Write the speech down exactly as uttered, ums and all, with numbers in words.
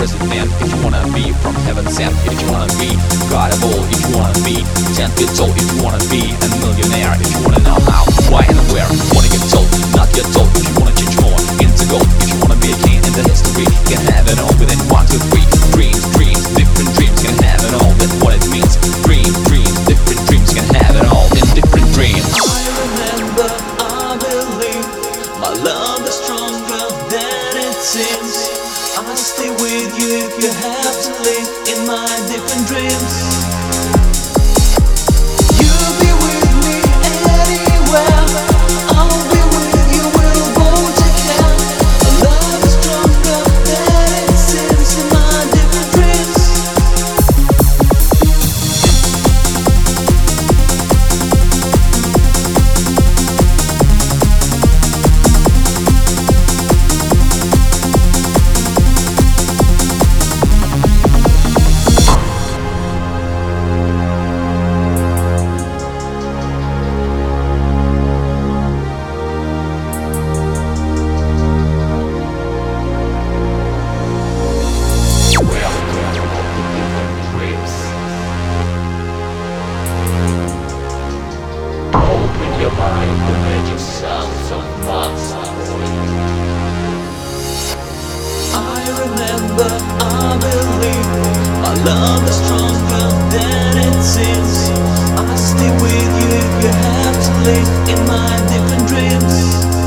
president, if you wanna be from heaven sent, if you wanna be God of all, if you wanna be ten feet tall, if you wanna be a millionaire, if you wanna know how, why and where, wanna get told, not get told, if you wanna change more into gold, if you wanna be a king in the history, you can have it all within one, two, three. Dreams, dreams, different dreams, can have it all, that's what it means. Dreams, dreams, different dreams, can have it all in different dreams. I remember, I believe, my love is stronger than it seems. I'll stay with you if you have to live in my different dreams. You'll be with me anywhere. I'll be with you, we'll go together. My love is stronger than it seems in my different dreams. Your mind, the magic sounds of months. I remember, I believe, my love is stronger than it seems. I'll stay with you if you have to live in my different dreams.